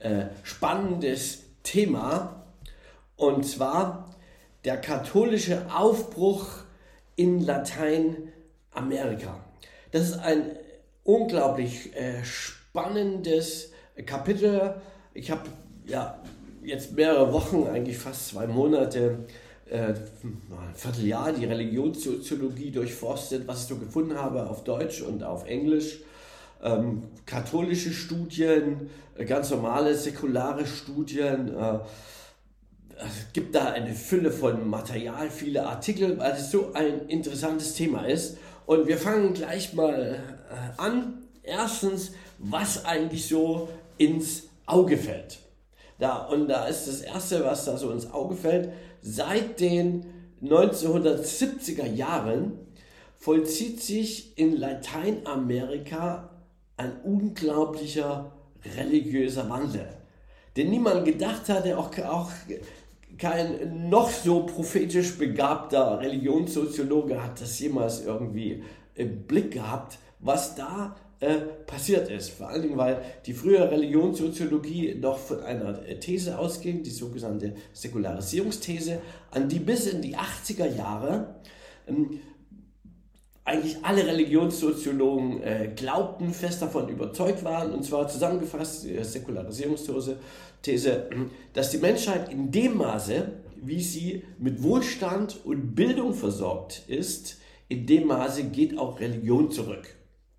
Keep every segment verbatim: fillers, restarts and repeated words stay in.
äh, spannendes Thema, und zwar der katholische Aufbruch in Lateinamerika. Das ist ein unglaublich äh, spannendes Kapitel. Ich habe ja jetzt mehrere Wochen, eigentlich fast zwei Monate, äh, ein Vierteljahr die Religionssoziologie durchforstet, was ich so gefunden habe auf Deutsch und auf Englisch. Ähm, katholische Studien, äh, ganz normale säkulare Studien. Äh, es gibt da eine Fülle von Material, viele Artikel, weil es so ein interessantes Thema ist. Und wir fangen gleich mal äh, an. Erstens, was eigentlich so ins Auge fällt. Da, und da ist das Erste, was da so ins Auge fällt: Seit den neunzehnhundertsiebziger Jahren vollzieht sich in Lateinamerika ein unglaublicher religiöser Wandel, den niemand gedacht hatte, auch, auch kein noch so prophetisch begabter Religionssoziologe hat das jemals irgendwie im Blick gehabt, was da äh, passiert ist. Vor allen Dingen, weil die frühe Religionssoziologie noch von einer These ausging, die sogenannte Säkularisierungsthese, an die bis in die achtziger Jahre ähm, eigentlich alle Religionssoziologen äh, glaubten, fest davon überzeugt waren, und zwar zusammengefasst, die Säkularisierungsthese, These, dass die Menschheit in dem Maße, wie sie mit Wohlstand und Bildung versorgt ist, in dem Maße geht auch Religion zurück.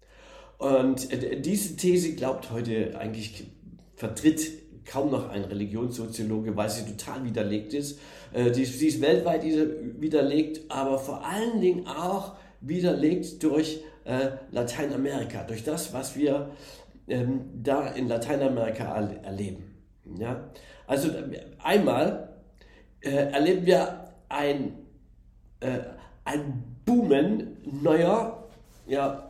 Und äh, diese These glaubt heute eigentlich, vertritt kaum noch ein Religionssoziologe, weil sie total widerlegt ist. Äh, die, sie ist weltweit widerlegt, aber vor allen Dingen auch widerlegt durch äh, Lateinamerika, durch das, was wir ähm, da in Lateinamerika er- erleben. Ja? Also einmal äh, erleben wir ein, äh, ein Boomen neuer, ja,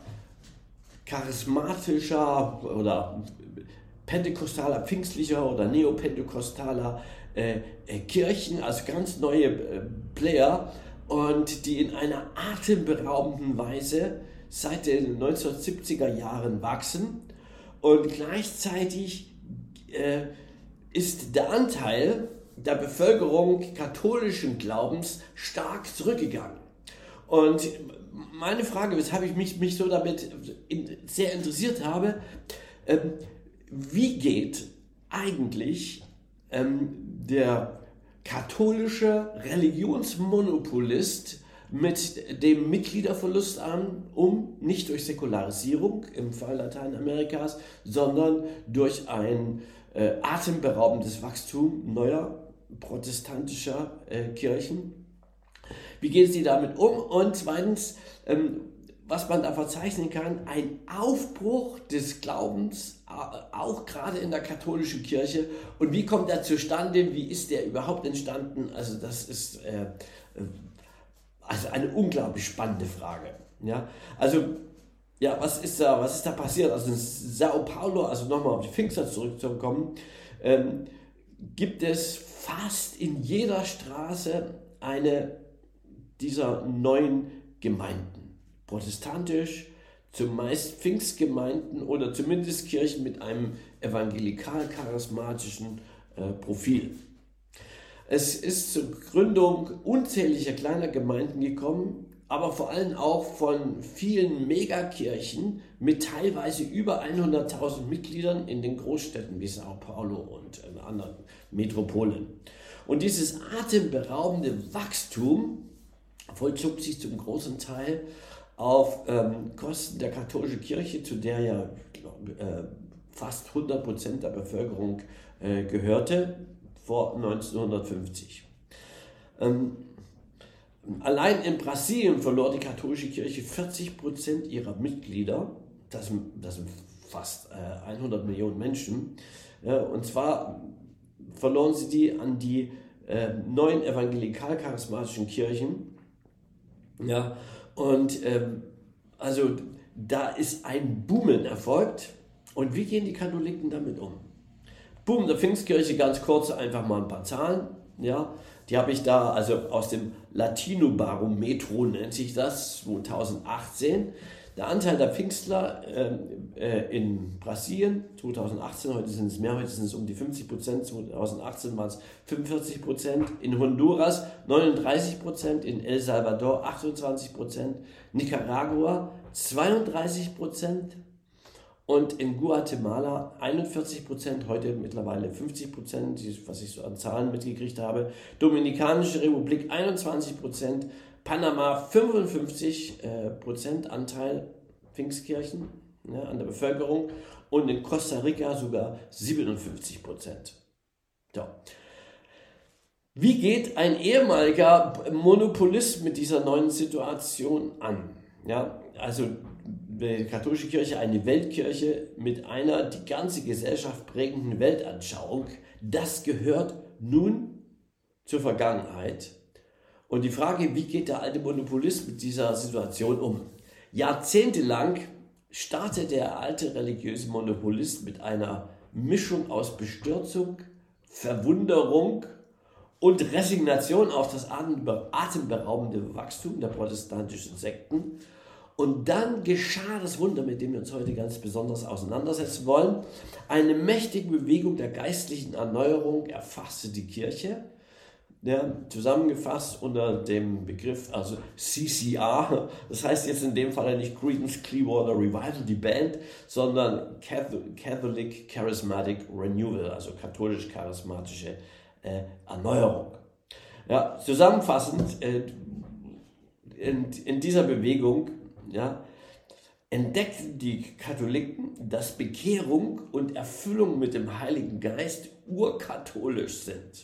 charismatischer oder pentekostaler, pfingstlicher oder neopentekostaler äh, äh, Kirchen, also ganz neue äh, Player, und die in einer atemberaubenden Weise seit den neunzehnhundertsiebziger Jahren wachsen, und gleichzeitig äh, ist der Anteil der Bevölkerung katholischen Glaubens stark zurückgegangen. Und meine Frage, weshalb ich mich, mich so damit in, sehr interessiert habe, ähm, wie geht eigentlich ähm, der katholische Religionsmonopolist mit dem Mitgliederverlust an, um, nicht durch Säkularisierung im Fall Lateinamerikas, sondern durch ein äh, atemberaubendes Wachstum neuer protestantischer äh, Kirchen. Wie gehen sie damit um? Und zweitens, ähm, was man da verzeichnen kann, ein Aufbruch des Glaubens, äh, auch gerade in der katholischen Kirche. Und wie kommt er zustande? Wie ist der überhaupt entstanden? Also das ist äh, also eine unglaublich spannende Frage. Ja? Also ja, was ist da, was ist da passiert? Also in Sao Paulo, also nochmal auf die Pfingster zurückzukommen, ähm, gibt es fast in jeder Straße eine dieser neuen Gemeinden. Protestantisch, zumeist Pfingstgemeinden oder zumindest Kirchen mit einem evangelikal-charismatischen äh, Profil. Es ist zur Gründung unzähliger kleiner Gemeinden gekommen, aber vor allem auch von vielen Megakirchen mit teilweise über hunderttausend Mitgliedern in den Großstädten wie Sao Paulo und in anderen Metropolen. Und dieses atemberaubende Wachstum vollzog sich zum großen Teil auf ähm, Kosten der katholischen Kirche, zu der ja äh, fast hundert Prozent der Bevölkerung äh, gehörte, vor neunzehnhundertfünfzig. Ähm, allein in Brasilien verlor die katholische Kirche vierzig Prozent ihrer Mitglieder, das, das sind fast äh, hundert Millionen Menschen, ja, und zwar verloren sie die an die äh, neuen evangelikal-charismatischen Kirchen. Ja, und ähm, also da ist ein Boomen erfolgt. Und wie gehen die Katholiken damit um? Boom, der Pfingstkirche, ganz kurz, einfach mal ein paar Zahlen. Ja, die habe ich da, also aus dem Latino-Barometro nennt sich das, zweitausendachtzehn. Der Anteil der Pfingstler äh, äh, in Brasilien zweitausendachtzehn, heute sind es mehr, heute sind es um die fünfzig Prozent, zweitausendachtzehn waren es fünfundvierzig Prozent, in Honduras neununddreißig Prozent, in El Salvador achtundzwanzig Prozent, Nicaragua zweiunddreißig Prozent und in Guatemala einundvierzig Prozent, heute mittlerweile fünfzig Prozent, was ich so an Zahlen mitgekriegt habe, Dominikanische Republik einundzwanzig Prozent, Panama fünfundfünfzig Prozent Anteil Pfingstkirchen, ja, an der Bevölkerung, und in Costa Rica sogar siebenundfünfzig Prozent. So. Wie geht ein ehemaliger Monopolist mit dieser neuen Situation an? Ja, also die katholische Kirche, eine Weltkirche mit einer die ganze Gesellschaft prägenden Weltanschauung, das gehört nun zur Vergangenheit. Und die Frage, wie geht der alte Monopolist mit dieser Situation um? Jahrzehntelang startete der alte religiöse Monopolist mit einer Mischung aus Bestürzung, Verwunderung und Resignation auf das atemberaubende Wachstum der protestantischen Sekten. Und dann geschah das Wunder, mit dem wir uns heute ganz besonders auseinandersetzen wollen. Eine mächtige Bewegung der geistlichen Erneuerung erfasste die Kirche. Ja, zusammengefasst unter dem Begriff, also C C R, das heißt jetzt in dem Fall nicht Creedence Clearwater Revival, die Band, sondern Catholic Charismatic Renewal, also katholisch-charismatische äh, Erneuerung. Ja, zusammenfassend, äh, in, in dieser Bewegung ja, entdeckten die Katholiken, dass Bekehrung und Erfüllung mit dem Heiligen Geist urkatholisch sind.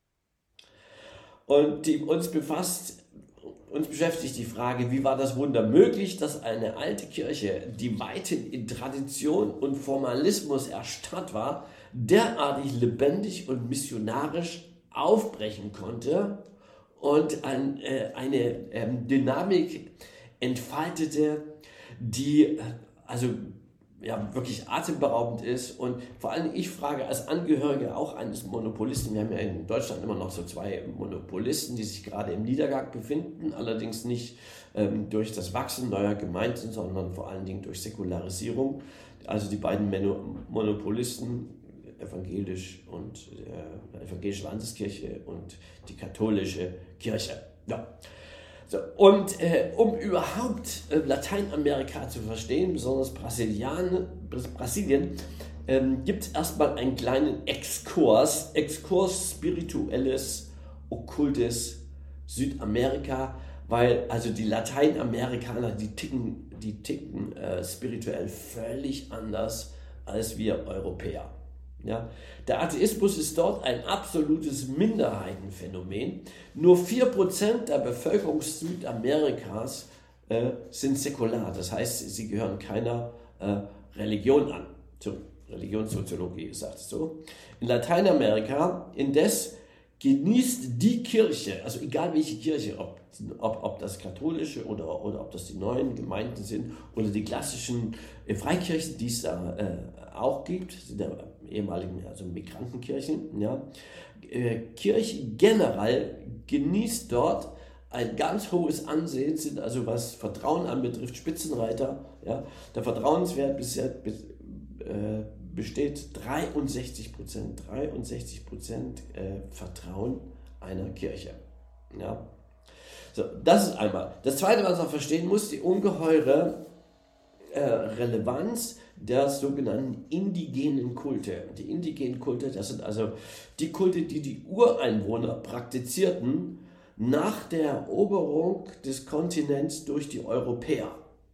Und die uns befasst, uns beschäftigt die Frage, wie war das Wunder möglich, dass eine alte Kirche, die weithin in Tradition und Formalismus erstarrt war, derartig lebendig und missionarisch aufbrechen konnte und ein, äh, eine ähm, Dynamik entfaltete, die also ja, wirklich atemberaubend ist. Und vor allem ich frage als Angehörige auch eines Monopolisten, wir haben ja in Deutschland immer noch so zwei Monopolisten, die sich gerade im Niedergang befinden, allerdings nicht ähm, durch das Wachsen neuer Gemeinden, sondern vor allen Dingen durch Säkularisierung. Also die beiden Monopolisten, evangelisch und äh, evangelische Landeskirche und die katholische Kirche. Ja. So, und äh, um überhaupt äh, Lateinamerika zu verstehen, besonders Brasilien, Brasilien, ähm, gibt es erstmal einen kleinen Exkurs, Exkurs spirituelles, okkultes Südamerika, weil also die Lateinamerikaner, die ticken, die ticken äh, spirituell völlig anders als wir Europäer. Ja, der Atheismus ist dort ein absolutes Minderheitenphänomen. Nur vier Prozent der Bevölkerung Südamerikas äh, sind säkular. Das heißt, sie gehören keiner äh, Religion an. Zur Religionssoziologie sagt es so. In Lateinamerika indes genießt die Kirche, also egal welche Kirche, ob, ob, ob das katholische oder, oder ob das die neuen Gemeinden sind oder die klassischen äh, Freikirchen, die es da äh, auch gibt, sind ja ehemaligen also Migrantenkirchen, ja. Äh, Kirche generell genießt dort ein ganz hohes Ansehen, sind also was Vertrauen anbetrifft Spitzenreiter. Ja. Der Vertrauenswert bisher äh, besteht dreiundsechzig Prozent, dreiundsechzig Prozent äh, Vertrauen einer Kirche. Ja. So, das ist einmal. Das Zweite, was man verstehen muss, die ungeheure äh, Relevanz der sogenannten indigenen Kulte. Die indigenen Kulte, das sind also die Kulte, die die Ureinwohner praktizierten nach der Eroberung des Kontinents durch die Europäer.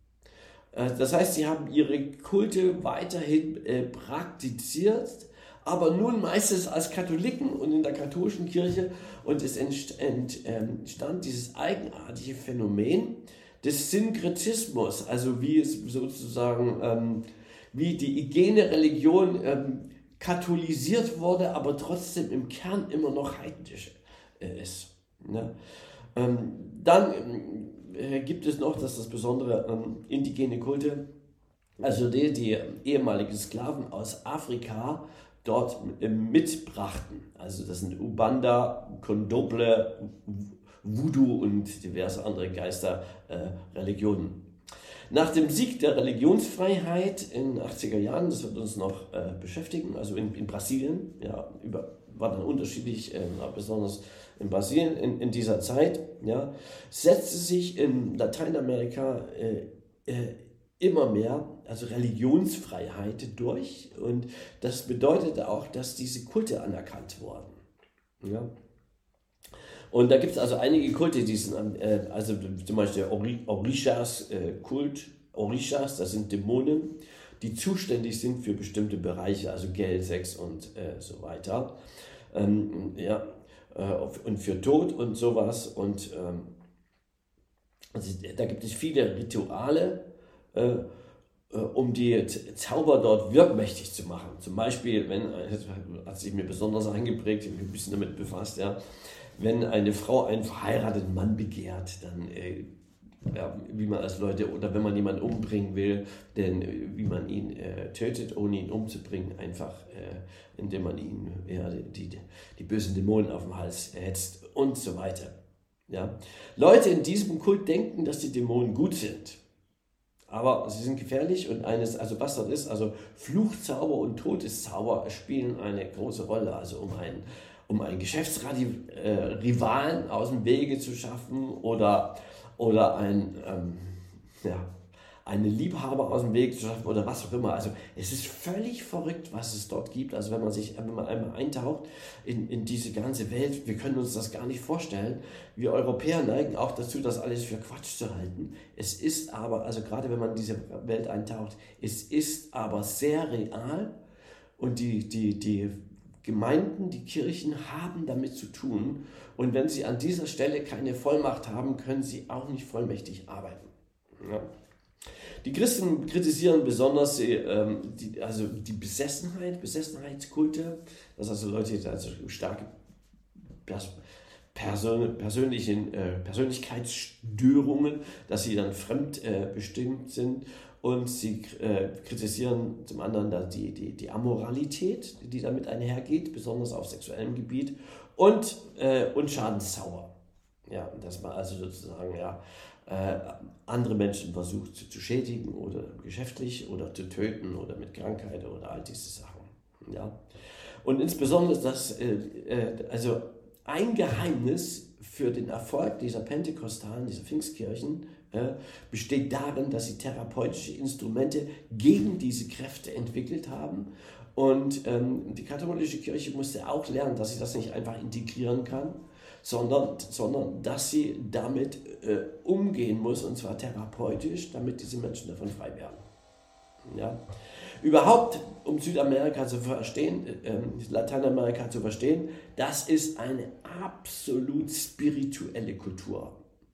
Das heißt, sie haben ihre Kulte weiterhin äh, praktiziert, aber nun meistens als Katholiken und in der katholischen Kirche, und es entstand dieses eigenartige Phänomen des Synkretismus, also wie es sozusagen ähm, wie die igene Religion ähm, katholisiert wurde, aber trotzdem im Kern immer noch heidnisch äh, ist. Ne? Ähm, dann äh, gibt es noch, dass das besondere ähm, indigene Kulte, also die, die ehemaligen Sklaven aus Afrika dort äh, mitbrachten. Also das sind Ubanda, Kondoble, Voodoo und diverse andere Geisterreligionen. Äh, Nach dem Sieg der Religionsfreiheit in den achtziger Jahren, das wird uns noch äh, beschäftigen, also in, in Brasilien, ja, über, war dann unterschiedlich, äh, besonders in Brasilien in, in dieser Zeit, ja, setzte sich in Lateinamerika äh, äh, immer mehr, also Religionsfreiheit durch, und das bedeutete auch, dass diese Kulte anerkannt wurden. Ja. Und da gibt es also einige Kulte, die sind, äh, also zum Beispiel der Orishas-Kult. Äh, Orishas, das sind Dämonen, die zuständig sind für bestimmte Bereiche, also Geld, Sex und äh, so weiter. Ähm, ja, äh, und für Tod und sowas. Und ähm, also, da gibt es viele Rituale, äh, um die Zauber dort wirkmächtig zu machen. Zum Beispiel, wenn, hat sich mir besonders eingeprägt, ich habe mich ein bisschen damit befasst, ja, wenn eine Frau einen verheirateten Mann begehrt, dann, äh, ja, wie man als Leute, oder wenn man jemanden umbringen will, denn äh, wie man ihn äh, tötet, ohne ihn umzubringen, einfach äh, indem man ihn, ja, die, die, die bösen Dämonen auf den Hals hetzt und so weiter. Ja. Leute in diesem Kult denken, dass die Dämonen gut sind. Aber sie sind gefährlich, und eines, also was das ist, also Fluchzauber und Todeszauber spielen eine große Rolle, also um einen, um einen Geschäftsrivalen äh, aus dem Wege zu schaffen, oder, oder ein, ähm, ja, einen Liebhaber aus dem Weg zu schaffen oder was auch immer. Also es ist völlig verrückt, was es dort gibt. Also wenn man sich, wenn man einmal eintaucht in, in diese ganze Welt, wir können uns das gar nicht vorstellen. Wir Europäer neigen auch dazu, das alles für Quatsch zu halten. Es ist aber, also gerade wenn man in diese Welt eintaucht, es ist aber sehr real, und die, die, die Gemeinden, die Kirchen haben damit zu tun, und wenn sie an dieser Stelle keine Vollmacht haben, können sie auch nicht vollmächtig arbeiten. Ja. Die Christen kritisieren besonders die, ähm, die, also die Besessenheit, Besessenheitskulte, dass also Leute also starke Pers Persön persönlichen, äh, Persönlichkeitsstörungen, dass sie dann fremdbestimmt äh, sind, und sie äh, kritisieren zum anderen da die, die, die Amoralität, die damit einhergeht, besonders auf sexuellem Gebiet, und, äh, und Schadenszauber. Ja, dass man also sozusagen, ja, Äh, andere Menschen versucht zu, zu schädigen oder geschäftlich oder zu töten oder mit Krankheit oder all diese Sachen. Ja? Und insbesondere das, äh, äh, also ein Geheimnis für den Erfolg dieser Pentekostalen, dieser Pfingstkirchen, äh, besteht darin, dass sie therapeutische Instrumente gegen diese Kräfte entwickelt haben. Und ähm, die katholische Kirche musste auch lernen, dass sie das nicht einfach integrieren kann, sondern, sondern dass sie damit äh, umgehen muss, und zwar therapeutisch, damit diese Menschen davon frei werden. Ja? Überhaupt, um Südamerika zu verstehen, äh, Lateinamerika zu verstehen, das ist eine absolut spirituelle Kultur.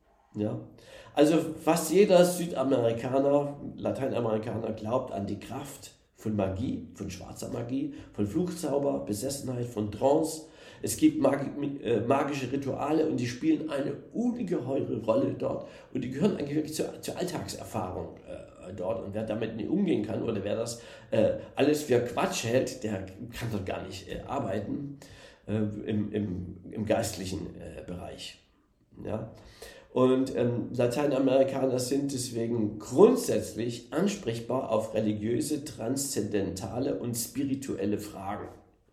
Ja? Also fast jeder Südamerikaner, Lateinamerikaner glaubt an die Kraft von Magie, von schwarzer Magie, von Fluchzauber, Besessenheit, von Trance. Es gibt magische Rituale, und die spielen eine ungeheure Rolle dort, und die gehören eigentlich wirklich zur, zur Alltagserfahrung äh, dort, und wer damit nicht umgehen kann oder wer das äh, alles für Quatsch hält, der kann dort gar nicht äh, arbeiten äh, im, im, im geistlichen äh, Bereich. Ja? Und ähm, Lateinamerikaner sind deswegen grundsätzlich ansprechbar auf religiöse, transzendentale und spirituelle Fragen.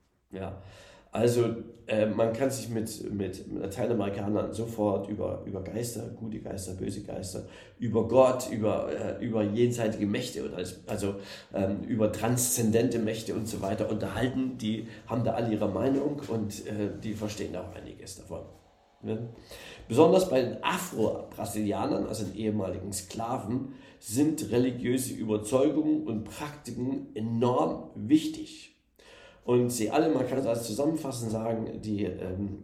Ja? Also äh, man kann sich mit, mit Lateinamerikanern sofort über, über Geister, gute Geister, böse Geister, über Gott, über, äh, über jenseitige Mächte, oder also ähm, über transzendente Mächte und so weiter unterhalten. Die haben da alle ihre Meinung, und äh, die verstehen auch einiges davon. Ne? Besonders bei den Afro-Brasilianern, also den ehemaligen Sklaven, sind religiöse Überzeugungen und Praktiken enorm wichtig. Und sie alle, man kann es als zusammenfassend sagen, die, ähm,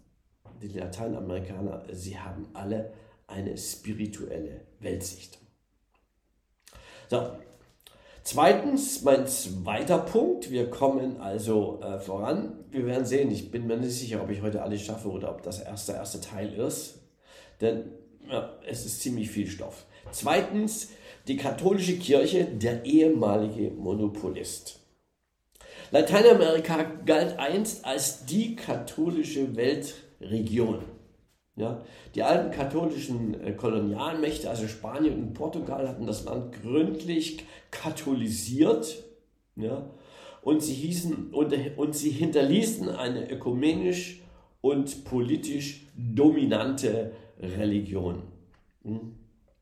die Lateinamerikaner, sie haben alle eine spirituelle Weltsicht. So, zweitens, mein zweiter Punkt, wir kommen also äh, voran. Wir werden sehen, ich bin mir nicht sicher, ob ich heute alles schaffe oder ob das erste, erste Teil ist, denn ja, es ist ziemlich viel Stoff. Zweitens, die katholische Kirche, der ehemalige Monopolist. Lateinamerika galt einst als die katholische Weltregion. Ja, die alten katholischen äh, Kolonialmächte, also Spanien und Portugal, hatten das Land gründlich katholisiert, ja, und sie hießen und, und sie hinterließen eine ökumenisch und politisch dominante Religion. Hm?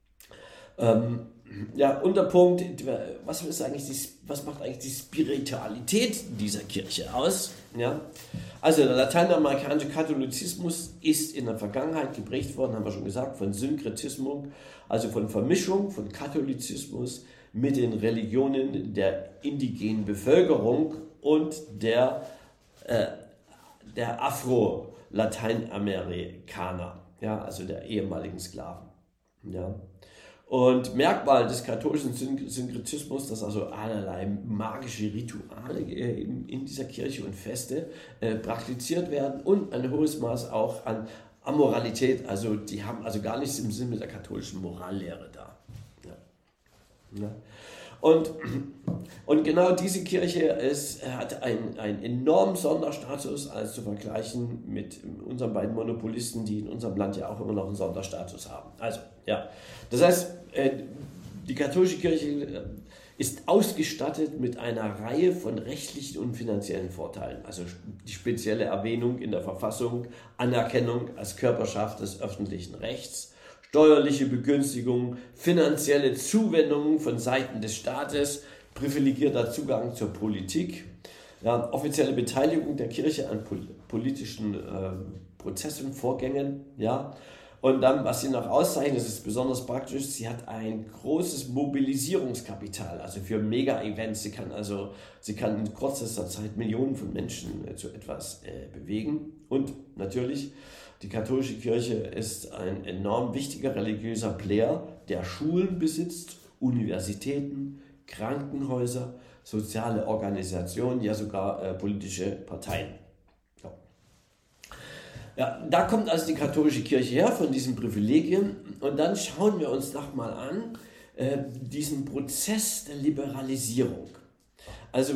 Ähm, ja, Unterpunkt, was ist eigentlich die, was macht eigentlich die Spiritualität dieser Kirche aus? Ja, also der lateinamerikanische Katholizismus ist in der Vergangenheit geprägt worden, haben wir schon gesagt, von Synkretismus, also von Vermischung von Katholizismus mit den Religionen der indigenen Bevölkerung und der, äh, der Afro-Lateinamerikaner, ja, also der ehemaligen Sklaven. Ja. Und Merkmal des katholischen Synkretismus, dass also allerlei magische Rituale in, in dieser Kirche und Feste äh, praktiziert werden und ein hohes Maß auch an Amoralität. Also die haben also gar nichts im Sinne der katholischen Morallehre da. Ja. Ja. Und, und genau diese Kirche ist, hat einen, einen enormen Sonderstatus, als zu vergleichen mit unseren beiden Monopolisten, die in unserem Land ja auch immer noch einen Sonderstatus haben. Also, ja, das heißt, die katholische Kirche ist ausgestattet mit einer Reihe von rechtlichen und finanziellen Vorteilen. Also die spezielle Erwähnung in der Verfassung, Anerkennung als Körperschaft des öffentlichen Rechts, steuerliche Begünstigung, finanzielle Zuwendungen von Seiten des Staates, privilegierter Zugang zur Politik, ja, offizielle Beteiligung der Kirche an pol- politischen äh, Prozessen, Vorgängen, ja. Und dann, was sie noch auszeichnet, das ist besonders praktisch, sie hat ein großes Mobilisierungskapital, also für Mega-Events. Sie kann also, sie kann in kürzester Zeit Millionen von Menschen äh, zu etwas äh, bewegen. Und natürlich, die katholische Kirche ist ein enorm wichtiger religiöser Player, der Schulen besitzt, Universitäten, Krankenhäuser, soziale Organisationen, ja sogar äh, politische Parteien. Ja. Ja, da kommt also die katholische Kirche her von diesen Privilegien und dann schauen wir uns noch mal an äh, diesen Prozess der Liberalisierung. Also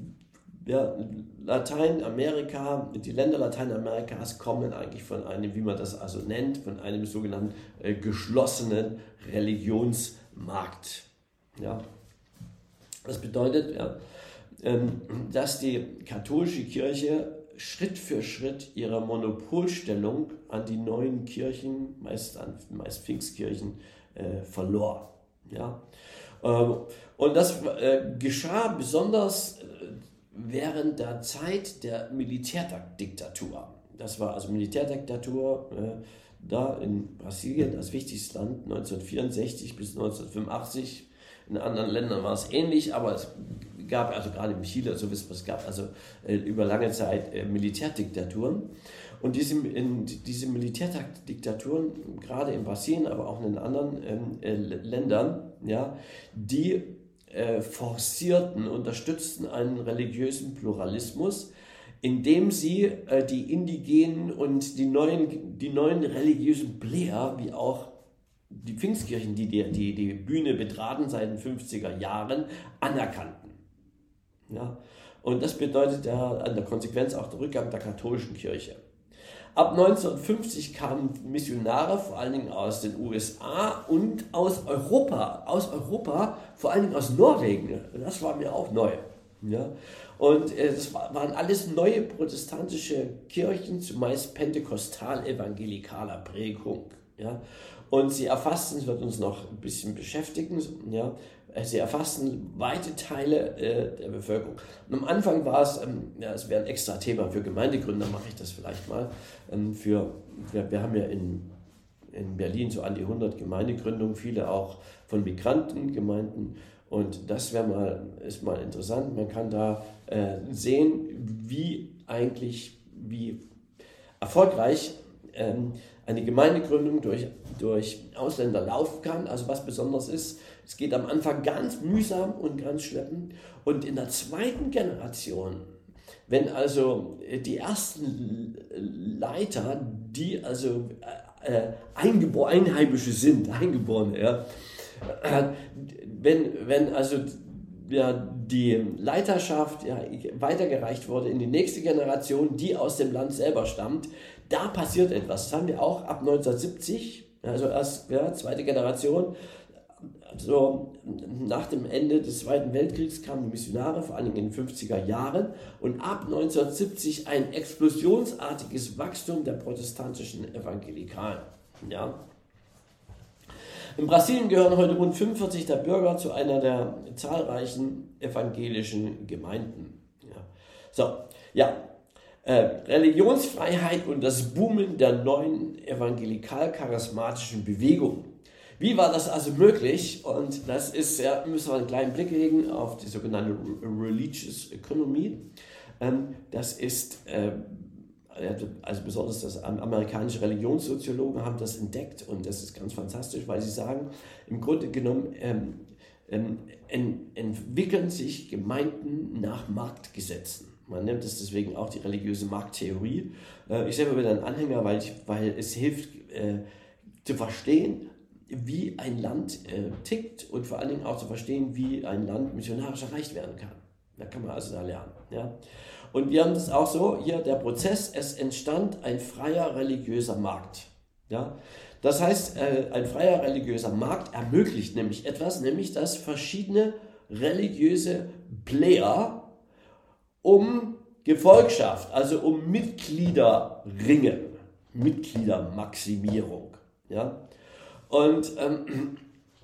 ja, Lateinamerika, die Länder Lateinamerikas kommen eigentlich von einem, wie man das also nennt, von einem sogenannten äh, geschlossenen Religionsmarkt. Ja. Das bedeutet, ja, ähm, dass die katholische Kirche Schritt für Schritt ihre Monopolstellung an die neuen Kirchen, meist an meist Pfingstkirchen, äh, verlor. Ja? Ähm, und das äh, geschah besonders äh, während der Zeit der Militärdiktatur. Das war also Militärdiktatur äh, da in Brasilien, das wichtigste Land, neunzehnhundertvierundsechzig bis neunzehnhundertfünfundachtzig. In anderen Ländern war es ähnlich, aber es gab, also gerade in Chile, so wissen wir, es gab also äh, über lange Zeit äh, Militärdiktaturen. Und diese, in, diese Militärdiktaturen, gerade in Brasilien, aber auch in den anderen ähm, äh, Ländern, ja, die äh, forcierten, unterstützten einen religiösen Pluralismus, indem sie äh, die indigenen und die neuen, die neuen religiösen Player, wie auch die Pfingstkirchen, die die, die die Bühne betraten seit den fünfziger Jahren, anerkannten. Ja? Und das bedeutet ja an der Konsequenz auch der Rückgang der katholischen Kirche. Ab neunzehnhundertfünfzig kamen Missionare, vor allen Dingen aus den U S A und aus Europa, aus Europa, vor allen Dingen aus Norwegen. Das war mir auch neu. Ja? Und äh, das war, waren alles neue protestantische Kirchen, zumeist pentekostal-evangelikaler Prägung. Ja? Und sie erfassten, es wird uns noch ein bisschen beschäftigen, ja, sie erfassten weite Teile äh, der Bevölkerung. Und am Anfang war es, ähm, ja, es wäre ein extra Thema für Gemeindegründer, mache ich das vielleicht mal. Ähm, für, wir, wir haben ja in, in Berlin so an die hundert Gemeindegründungen, viele auch von Migrantengemeinden. Und das wäre mal, ist mal interessant. Man kann da äh, sehen, wie eigentlich, wie erfolgreich ähm, eine Gemeindegründung durch, durch Ausländer laufen kann. Also was besonders ist, es geht am Anfang ganz mühsam und ganz schleppend. Und in der zweiten Generation, wenn also die ersten Leiter, die also äh, Eingebo- Einheimische sind, Eingeborene, ja, äh, wenn, wenn also ja, die Leiterschaft ja, weitergereicht wurde in die nächste Generation, die aus dem Land selber stammt, da passiert etwas. Das haben wir auch ab neunzehnhundertsiebzig, also erst ja, zweite Generation. Also nach dem Ende des Zweiten Weltkriegs kamen die Missionare, vor allem in den fünfziger Jahren, und ab neunzehnhundertsiebzig ein explosionsartiges Wachstum der protestantischen Evangelikalen. Ja. In Brasilien gehören heute rund fünfundvierzig der Bürger zu einer der zahlreichen evangelischen Gemeinden. Ja. So, ja, äh, Religionsfreiheit und das Boomen der neuen evangelikal-charismatischen Bewegung. Wie war das also möglich? Und das ist, ja, müssen wir einen kleinen Blick legen auf die sogenannte Religious Economy. Ähm, das ist, äh, also besonders das amerikanische Religionssoziologen haben das entdeckt und das ist ganz fantastisch, weil sie sagen, im Grunde genommen ähm, ähm, ent, entwickeln sich Gemeinden nach Marktgesetzen. Man nennt es deswegen auch die religiöse Markttheorie. Äh, ich selber bin ein Anhänger, weil, ich, weil es hilft äh, zu verstehen, wie ein Land äh, tickt und vor allen Dingen auch zu verstehen, wie ein Land missionarisch erreicht werden kann. Da kann man also da lernen. Ja? Und wir haben das auch so, hier der Prozess, es entstand ein freier religiöser Markt. Ja? Das heißt, äh, ein freier religiöser Markt ermöglicht nämlich etwas, nämlich dass verschiedene religiöse Player um Gefolgschaft, also um Mitglieder ringen, Mitgliedermaximierung. Ja? Und, ähm,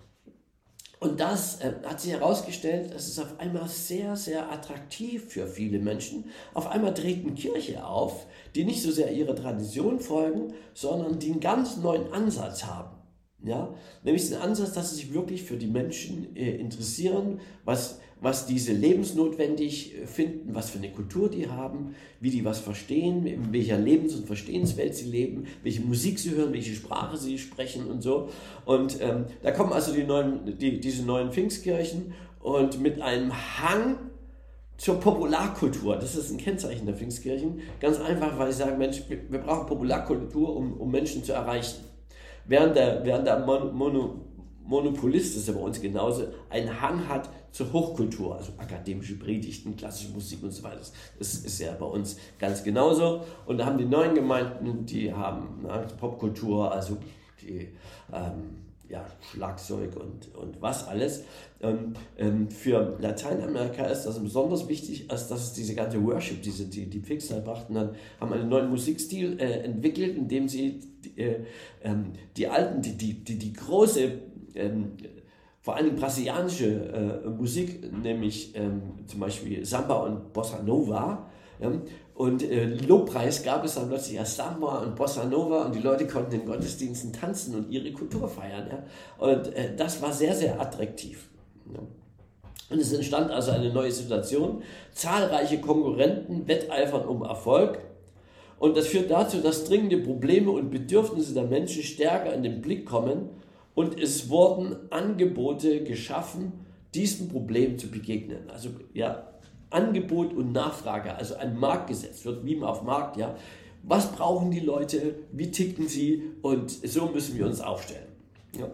und das äh, hat sich herausgestellt, das ist auf einmal sehr, sehr attraktiv für viele Menschen. Auf einmal treten Kirche auf, die nicht so sehr ihrer Tradition folgen, sondern die einen ganz neuen Ansatz haben. Ja? Nämlich den Ansatz, dass sie sich wirklich für die Menschen äh, interessieren, was, was diese lebensnotwendig finden, was für eine Kultur die haben, wie die was verstehen, in welcher Lebens- und Verstehenswelt sie leben, welche Musik sie hören, welche Sprache sie sprechen und so. Und ähm, da kommen also die neuen, die, diese neuen Pfingstkirchen und mit einem Hang zur Popularkultur. Das ist ein Kennzeichen der Pfingstkirchen. Ganz einfach, weil sie sagen, Mensch, wir, wir brauchen Popularkultur, um, um Menschen zu erreichen. Während der, während der Mon, Mono, Monopolist, das ist ja bei uns genauso, einen Hang hat zur Hochkultur, also akademische Predigten, klassische Musik und so weiter. Das ist ja bei uns ganz genauso. Und da haben die neuen Gemeinden, die haben na, Popkultur, also die ähm, ja, Schlagzeug und, und was alles. Ähm, ähm, für Lateinamerika ist das besonders wichtig, als dass es diese ganze Worship, diese, die, die Pfingstler brachten, dann haben einen neuen Musikstil äh, entwickelt, in dem sie die, äh, ähm, die alten, die, die, die, die große, ähm, vor allem brasilianische äh, Musik, nämlich ähm, zum Beispiel Samba und Bossa Nova, ja, und äh, Lobpreis gab es dann plötzlich ja Samba und Bossa Nova und die Leute konnten in Gottesdiensten tanzen und ihre Kultur feiern. Ja? Und äh, das war sehr, sehr attraktiv. Ja? Und es entstand also eine neue Situation. Zahlreiche Konkurrenten wetteifern um Erfolg. Und das führt dazu, dass dringende Probleme und Bedürfnisse der Menschen stärker in den Blick kommen. Und es wurden Angebote geschaffen, diesem Problem zu begegnen. Also ja, Angebot und Nachfrage, also ein Marktgesetz, wird wie auf Markt, ja. Was brauchen die Leute, wie ticken sie und so müssen wir uns aufstellen. Ja.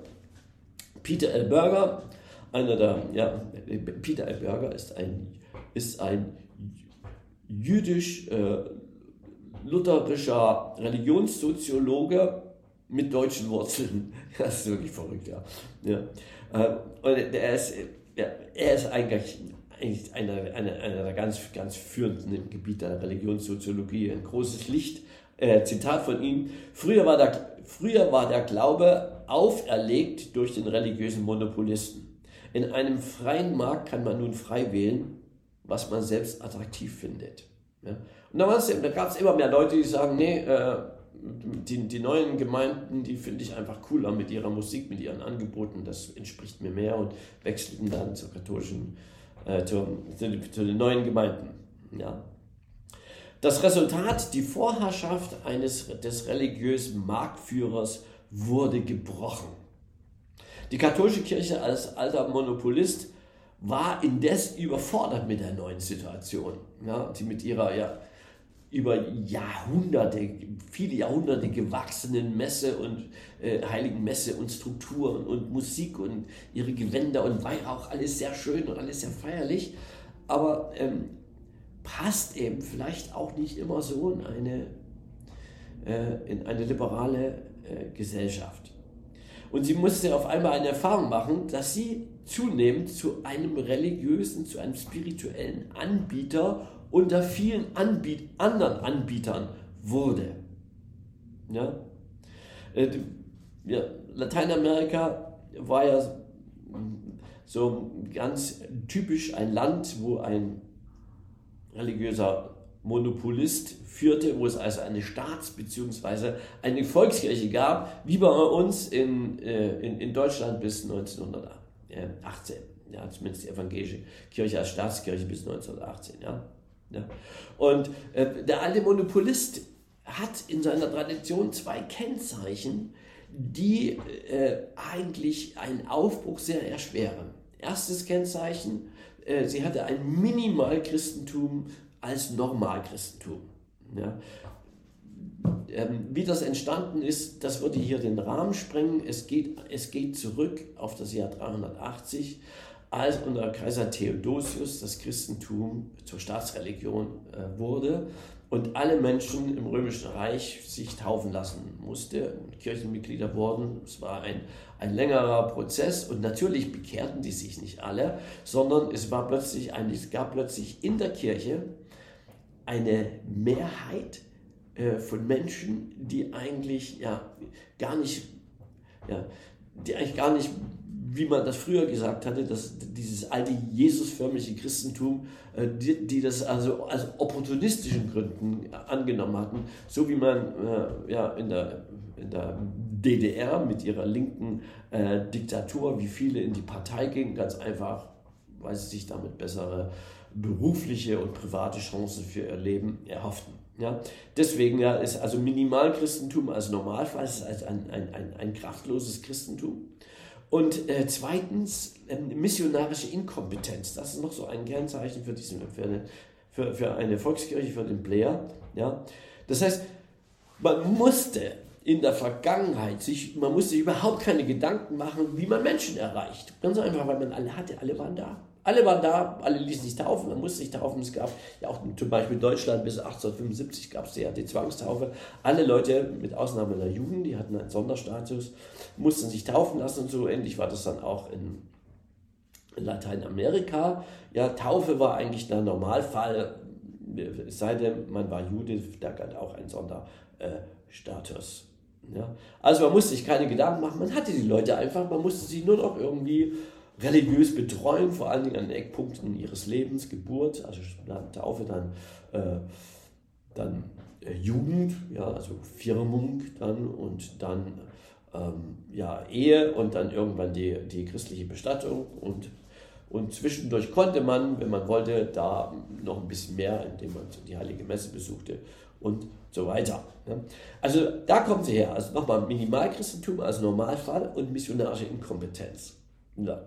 Peter L. Berger, einer der, ja, Peter L. Berger ist ein, ist ein jüdisch-lutherischer äh, Religionssoziologe mit deutschen Wurzeln. Das ist wirklich verrückt, ja. ja. Äh, und er ist, ja, er ist eigentlich eigentlich einer, einer, einer der ganz, ganz führenden im Gebiet der Religionssoziologie, ein großes Licht. Äh, Zitat von ihm: Früher war, der, früher war der Glaube auferlegt durch den religiösen Monopolisten. In einem freien Markt kann man nun frei wählen, was man selbst attraktiv findet. Ja? Und da, da gab es immer mehr Leute, die sagen, nee, äh, die, die neuen Gemeinden, die finde ich einfach cooler mit ihrer Musik, mit ihren Angeboten, das entspricht mir mehr, und wechselten dann zur katholischen Äh, zu, zu, zu den neuen Gemeinden. Ja. Das Resultat, die Vorherrschaft eines, des religiösen Marktführers wurde gebrochen. Die katholische Kirche als alter Monopolist war indes überfordert mit der neuen Situation, ja, die mit ihrer ja, über Jahrhunderte, viele Jahrhunderte gewachsenen Messe und äh, heiligen Messe und Strukturen und Musik und ihre Gewänder und Weihrauch, alles sehr schön und alles sehr feierlich, aber ähm, passt eben vielleicht auch nicht immer so in eine, äh, in eine liberale äh, Gesellschaft. Und sie musste auf einmal eine Erfahrung machen, dass sie zunehmend zu einem religiösen, zu einem spirituellen Anbieter unter vielen Anbiet anderen Anbietern wurde. Ja? Äh, ja, Lateinamerika war ja so ganz typisch ein Land, wo ein religiöser Monopolist führte, wo es also eine Staats- bzw. eine Volkskirche gab, wie bei uns in, in, in Deutschland bis neunzehnhundertachtzehn. Ja, zumindest die evangelische Kirche als Staatskirche bis neunzehnhundertachtzehn. Ja. Ja. Und äh, der alte Monopolist hat in seiner Tradition zwei Kennzeichen, die äh, eigentlich einen Aufbruch sehr erschweren. Erstes Kennzeichen, äh, sie hatte ein Minimalchristentum als Normalchristentum. Ja. Ähm, wie das entstanden ist, das würde hier den Rahmen sprengen. Es geht, es geht zurück auf das Jahr dreihundertachtzig, als unter Kaiser Theodosius das Christentum zur Staatsreligion äh, wurde und alle Menschen im Römischen Reich sich taufen lassen musste und Kirchenmitglieder wurden. Es war ein, ein längerer Prozess und natürlich bekehrten die sich nicht alle, sondern es, war plötzlich ein, es gab plötzlich in der Kirche eine Mehrheit äh, von Menschen, die eigentlich ja gar nicht, ja, die eigentlich gar nicht, wie man das früher gesagt hatte, dass dieses alte Jesusförmige Christentum, äh, die, die das also aus opportunistischen Gründen angenommen hatten, so wie man äh, ja in der, in der D D R mit ihrer linken äh, Diktatur, wie viele in die Partei gingen, ganz einfach, weil sie sich damit bessere berufliche und private Chancen für ihr Leben erhofften. Ja? Deswegen ja, ist also Minimalchristentum als Normalfall, ist also ein, ein, ein, ein kraftloses Christentum. Und äh, zweitens äh, missionarische Inkompetenz. Das ist noch so ein Kennzeichen für, diesen, für, eine, für, für eine Volkskirche, für den Player. Ja? Das heißt, man musste in der Vergangenheit sich, man musste sich überhaupt keine Gedanken machen, wie man Menschen erreicht. Ganz einfach, weil man alle hatte, alle waren da. Alle waren da, alle ließen sich taufen, man musste sich taufen. Es gab ja auch zum Beispiel in Deutschland bis achtzehnhundertfünfundsiebzig gab es ja die Zwangstaufe. Alle Leute, mit Ausnahme der Juden, die hatten einen Sonderstatus, mussten sich taufen lassen und so ähnlich war das dann auch in, in Lateinamerika. Ja, Taufe war eigentlich der Normalfall, es sei denn, man war Jude, da galt auch ein Sonderstatus. Ja. Also man musste sich keine Gedanken machen, man hatte die Leute einfach, man musste sie nur noch irgendwie religiös betreuen, vor allen Dingen an den Eckpunkten ihres Lebens, Geburt, also dann Taufe, dann, äh, dann äh, Jugend, ja, also Firmung dann und dann ähm, ja, Ehe und dann irgendwann die, die christliche Bestattung und, und zwischendurch konnte man, wenn man wollte, da noch ein bisschen mehr, indem man die Heilige Messe besuchte und so weiter. Ja. Also da kommt sie her, also nochmal Minimalchristentum als Normalfall und missionarische Inkompetenz. Ja.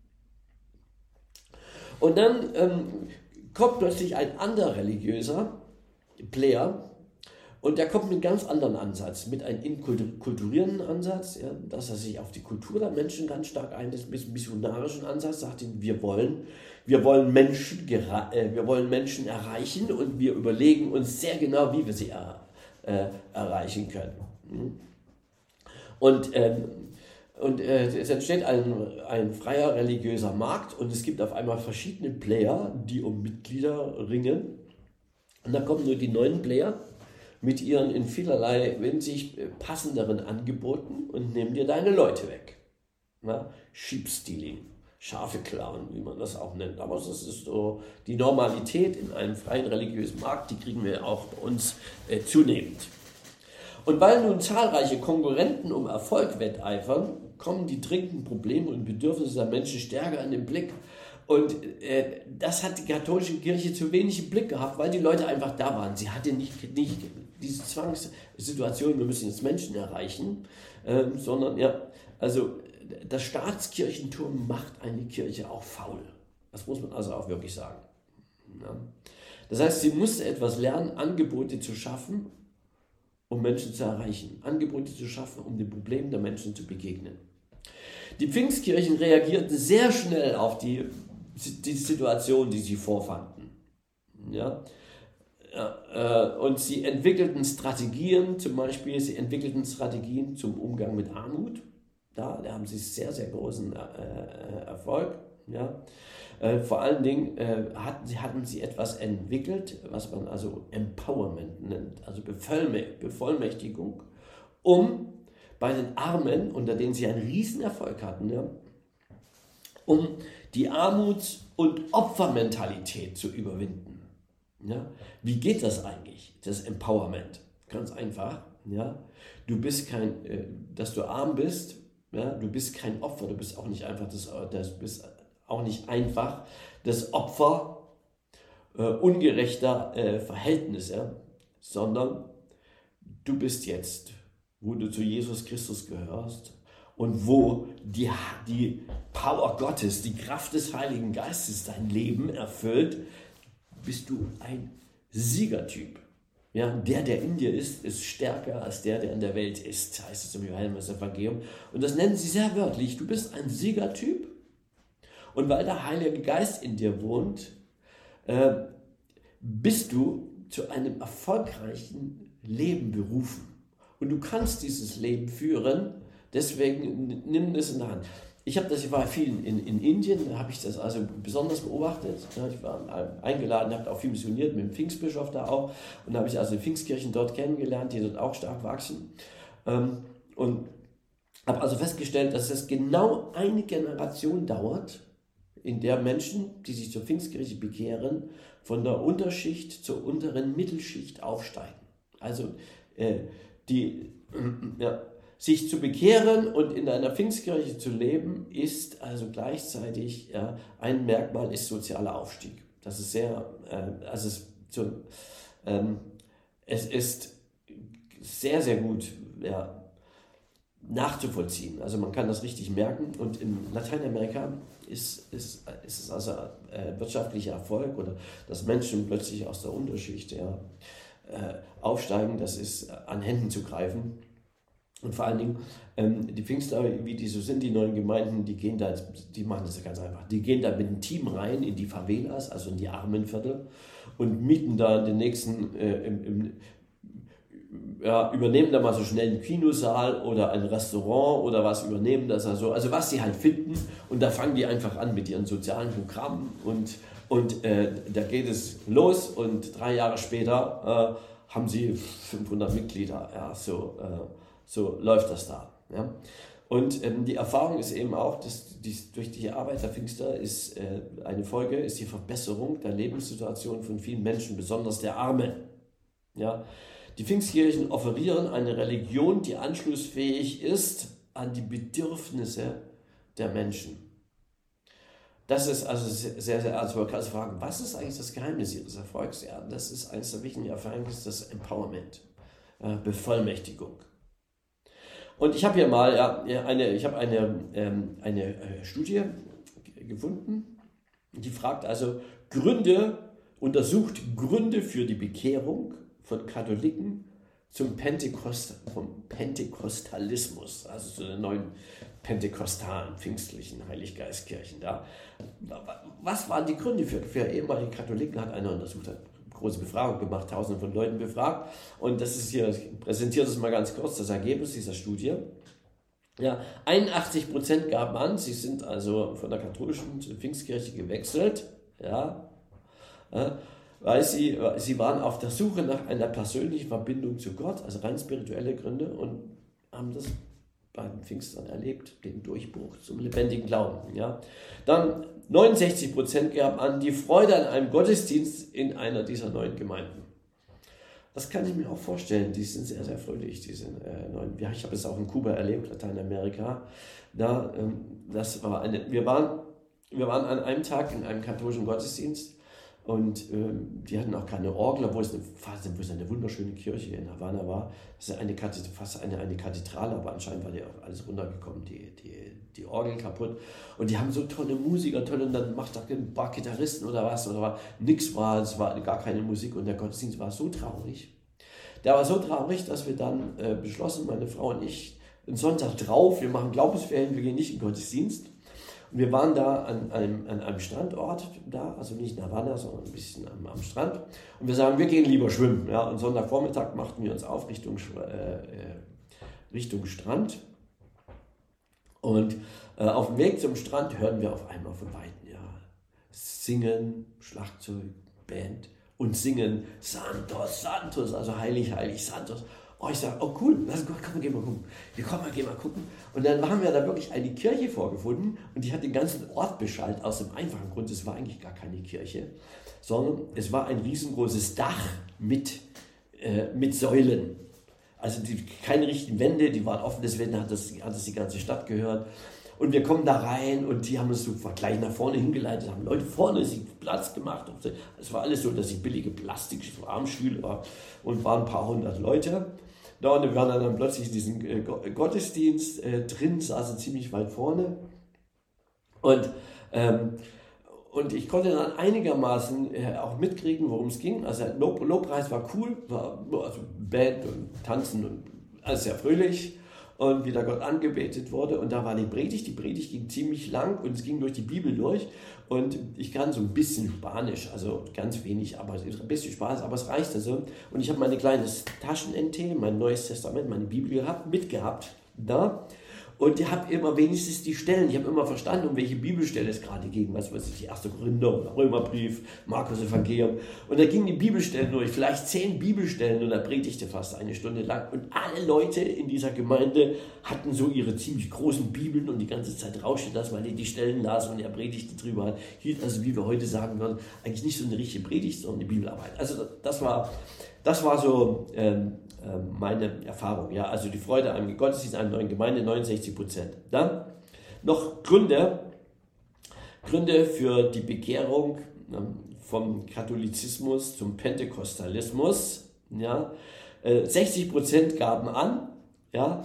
Und dann ähm, kommt plötzlich ein anderer religiöser Player und der kommt mit einem ganz anderen Ansatz, mit einem inkulturierenden Ansatz, ja, dass er sich auf die Kultur der Menschen ganz stark einlässt, mit einem missionarischen Ansatz, sagt ihm, wir wollen, wir wollen Menschen, äh, wir wollen Menschen erreichen und wir überlegen uns sehr genau, wie wir sie er, äh, erreichen können. Und ähm, Und äh, es entsteht ein, ein freier religiöser Markt und es gibt auf einmal verschiedene Player, die um Mitglieder ringen. Und da kommen nur die neuen Player mit ihren in vielerlei Hinsicht passenderen Angeboten und nehmen dir deine Leute weg. Ja? Sheep-Stealing, Schafe klauen, wie man das auch nennt. Aber das ist so die Normalität in einem freien religiösen Markt, die kriegen wir auch bei uns äh, zunehmend. Und weil nun zahlreiche Konkurrenten um Erfolg wetteifern, kommen die dringenden Probleme und Bedürfnisse der Menschen stärker in den Blick. Und äh, das hat die katholische Kirche zu wenig im Blick gehabt, weil die Leute einfach da waren. Sie hatte nicht, nicht diese Zwangssituation, wir müssen jetzt Menschen erreichen, äh, sondern ja, also das Staatskirchentum macht eine Kirche auch faul. Das muss man also auch wirklich sagen. Ja. Das heißt, sie musste etwas lernen, Angebote zu schaffen, um Menschen zu erreichen. Angebote zu schaffen, um den Problemen der Menschen zu begegnen. Die Pfingstkirchen reagierten sehr schnell auf die, die Situation, die sie vorfanden. Ja? Und sie entwickelten Strategien, zum Beispiel, sie entwickelten Strategien zum Umgang mit Armut. Da, da haben sie sehr, sehr großen äh, Erfolg. Ja. Äh, vor allen Dingen äh, hatten, sie, hatten sie etwas entwickelt, was man also Empowerment nennt, also Bevollmächtigung, um bei den Armen, unter denen sie einen riesen Erfolg hatten, ja, um die Armuts- und Opfermentalität zu überwinden. Ja. Wie geht das eigentlich, das Empowerment? Ganz einfach. Ja. Du bist kein, äh, dass du arm bist, ja, du bist kein Opfer, du bist auch nicht einfach das, das bist auch nicht einfach das Opfer äh, ungerechter äh, Verhältnisse, sondern du bist jetzt, wo du zu Jesus Christus gehörst und wo die, die Power Gottes, die Kraft des Heiligen Geistes dein Leben erfüllt, bist du ein Siegertyp. Ja, der, der in dir ist, ist stärker als der, der in der Welt ist, heißt es im Johannes-Evangelium. Und das nennen sie sehr wörtlich. Du bist ein Siegertyp. Und weil der Heilige Geist in dir wohnt, äh, bist du zu einem erfolgreichen Leben berufen. Und du kannst dieses Leben führen, deswegen nimm es in der Hand. Ich habe das, ich war viel in, in Indien, da habe ich das also besonders beobachtet. Ja, ich war eingeladen, habe auch viel missioniert mit dem Pfingstbischof da auch. Und da habe ich also die Pfingstkirchen dort kennengelernt, die dort auch stark wachsen. Ähm, und habe also festgestellt, dass es genau eine Generation dauert, in der Menschen, die sich zur Pfingstkirche bekehren, von der Unterschicht zur unteren Mittelschicht aufsteigen. Also äh, die, äh, ja, sich zu bekehren und in einer Pfingstkirche zu leben, ist also gleichzeitig, ja, ein Merkmal ist sozialer Aufstieg. Das ist sehr, äh, also es, so, ähm, es ist sehr, sehr gut, ja, nachzuvollziehen. Also man kann das richtig merken. Und in Lateinamerika ist, ist, ist es also äh, wirtschaftlicher Erfolg oder dass Menschen plötzlich aus der Unterschicht, ja, äh, aufsteigen, das ist an Händen zu greifen. Und vor allen Dingen, ähm, die Pfingstler, wie die so sind, die neuen Gemeinden, die gehen da, die machen das ja ganz einfach. Die gehen da mit einem Team rein in die Favelas, also in die Armenviertel, und mieten da den nächsten, äh, im, im, ja, übernehmen da mal so schnell einen Kinosaal oder ein Restaurant oder was, übernehmen das also, also was sie halt finden, und da fangen die einfach an mit ihren sozialen Programmen und, und äh, da geht es los, und drei Jahre später äh, haben sie fünfhundert Mitglieder, ja, so äh, So läuft das da. Ja? Und ähm, die Erfahrung ist eben auch, dass die, durch die Arbeit der Pfingster ist äh, eine Folge, ist die Verbesserung der Lebenssituation von vielen Menschen, besonders der Armen. Ja? Die Pfingstkirchen offerieren eine Religion, die anschlussfähig ist an die Bedürfnisse der Menschen. Das ist also sehr, sehr, sehr also man kann sich fragen, was ist eigentlich das Geheimnis ihres Erfolgs? Ja, das ist eines der wichtigen Erfahrungen, das Empowerment, äh, Bevollmächtigung. Und ich habe hier mal ja, eine, ich habe eine, ähm, eine Studie gefunden, die fragt also Gründe, untersucht Gründe für die Bekehrung von Katholiken zum Pentekost, vom Pentekostalismus, also zu den neuen pentekostalen, pfingstlichen Heiliggeistkirchen. Da. Was waren die Gründe für, für ehemalige Katholiken, hat einer untersucht, hat große Befragung gemacht, tausende von Leuten befragt, und das ist hier, ich präsentiere das mal ganz kurz, das Ergebnis dieser Studie. Ja, einundachtzig Prozent gaben an, sie sind also von der katholischen zur Pfingstkirche gewechselt, ja, weil sie, sie waren auf der Suche nach einer persönlichen Verbindung zu Gott, also rein spirituelle Gründe, und haben das bei den Pfingstern erlebt, den Durchbruch zum lebendigen Glauben. Ja. Dann neunundsechzig Prozent gaben an die Freude an einem Gottesdienst in einer dieser neuen Gemeinden. Das kann ich mir auch vorstellen, die sind sehr, sehr fröhlich, diese äh, neuen. Ja, ich habe es auch in Kuba erlebt, Lateinamerika. Da, ähm, das war eine, wir, waren, wir waren an einem Tag in einem katholischen Gottesdienst, Und ähm, die hatten auch keine Orgel, obwohl es eine, fast, wo es eine wunderschöne Kirche in Havanna war. Das ist eine Kathedrale, fast eine, eine Kathedrale, aber anscheinend war die auch alles runtergekommen, die, die, die Orgel kaputt. Und die haben so tolle Musiker, tolle, und dann macht da ein paar Gitarristen oder was, oder war, nix war, es war gar keine Musik und der Gottesdienst war so traurig. Der war so traurig, dass wir dann äh, beschlossen, meine Frau und ich, einen Sonntag drauf, wir machen Glaubensferien, wir gehen nicht in den Gottesdienst. Und wir waren da an einem, an einem Strandort, da, also nicht in Havanna, sondern ein bisschen am, am Strand. Und wir sagen, wir gehen lieber schwimmen. Ja? Und Sonntagvormittag machten wir uns auf Richtung, äh, Richtung Strand. Und äh, auf dem Weg zum Strand hören wir auf einmal von Weitem, ja, singen, Schlagzeug, Band und singen Santos, Santos, also heilig, heilig, Santos. Oh, ich sage, oh cool, lass, komm, komm, geh mal gucken. Wir kommen mal, geh mal gucken. Und dann haben wir da wirklich eine Kirche vorgefunden und die hat den ganzen Ort beschallt, aus dem einfachen Grund, es war eigentlich gar keine Kirche, sondern es war ein riesengroßes Dach mit, äh, mit Säulen. Also die, keine richtigen Wände, die waren offen, deswegen hat das, hat das die ganze Stadt gehört. Und wir kommen da rein und die haben uns so gleich nach vorne hingeleitet, haben Leute vorne sich Platz gemacht. Es war alles so, dass ich billige Plastik-Armstühle war und waren ein paar hundert Leute. Da und wir waren dann plötzlich in diesem äh, Gottesdienst äh, drin, saßen ziemlich weit vorne. Und, ähm, und ich konnte dann einigermaßen äh, auch mitkriegen, worum es ging. Also der Lob, Lobpreis war cool, war also Band und Tanzen und alles sehr fröhlich. Und wie da Gott angebetet wurde. Und da war die Predigt. Die Predigt ging ziemlich lang und es ging durch die Bibel durch. Und ich kann so ein bisschen Spanisch, also ganz wenig, aber ein bisschen Spaß, aber es reicht also. Und ich habe meine kleines Taschen-N T, mein Neues Testament, meine Bibel gehabt, mitgehabt da. Und ich habe immer wenigstens die Stellen, ich habe immer verstanden, um welche Bibelstelle es gerade ging, was weiß ich, erster Korinther oder Römerbrief, Markus Evangelium. Und da gingen die Bibelstellen durch, vielleicht zehn Bibelstellen und da predigte fast eine Stunde lang. Und alle Leute in dieser Gemeinde hatten so ihre ziemlich großen Bibeln und die ganze Zeit rauschte das, weil die die Stellen lasen und er predigte drüber hat. Hielt also, wie wir heute sagen würden, eigentlich nicht so eine richtige Predigt, sondern eine Bibelarbeit. Also das war, das war so ähm, meine Erfahrung, ja, also die Freude am Gottesdienst einer neuen Gemeinde, neunundsechzig Prozent. Dann noch Gründe, Gründe für die Bekehrung vom Katholizismus zum Pentekostalismus, ja, sechzig Prozent gaben an, ja,